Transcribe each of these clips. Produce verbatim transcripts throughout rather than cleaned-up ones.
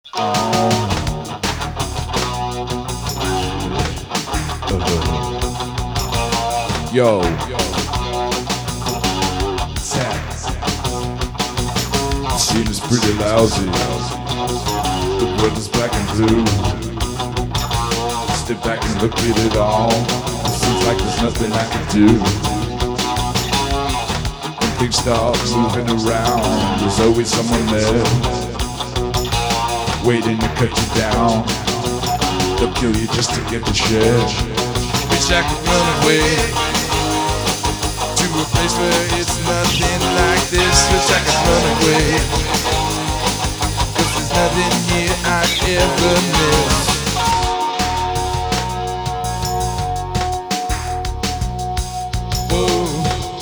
Oh. Yo. The scene is pretty lousy. The world is black and blue. Step back and look at it all. It seems like there's nothing I can do. When things start moving around, there's always someone there, waiting to cut you down. They'll kill you just to get the share. Wish I could run away to a place where it's nothing like this. Wish I could run away, 'cause there's nothing here I'd ever miss. Whoa.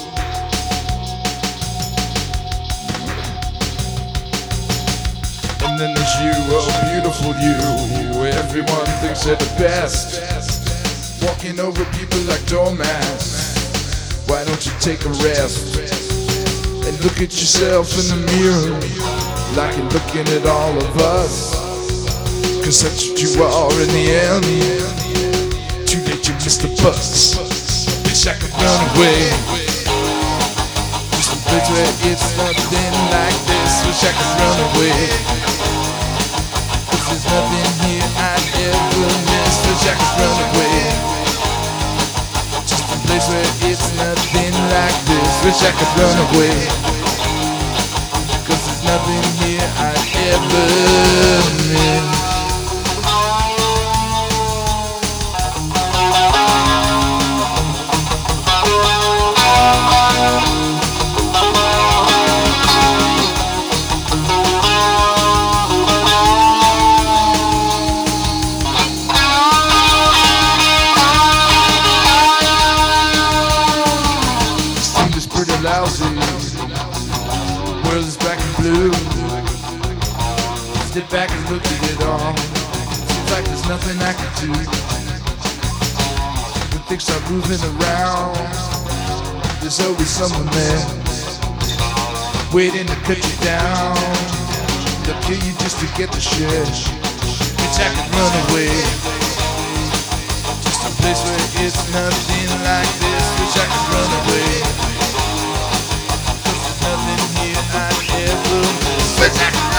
And then there's you, oh beautiful you. Everyone thinks they're the best, walking over people like doormats. Why don't you take a rest and look at yourself in the mirror like you're looking at all of us? 'Cause that's what you are in the end. Too late, you missed the bus. Wish I could run away, just a place where it's nothing like this. Wish I could run away, 'cause there's nothing here I'd ever miss. Wish I could run away, just a place where it's nothing like this. Wish I could run away, 'cause there's nothing here I'd ever miss. Lousy, world is black and blue. Step back and look at it all. Seems like there's nothing I can do. When things start moving around, there's always someone there, waiting to cut you down. They'll kill you just to get the share. Wish I could run away, just a place where it's nothing like this. Wish I could run away, nothing here I'd ever miss.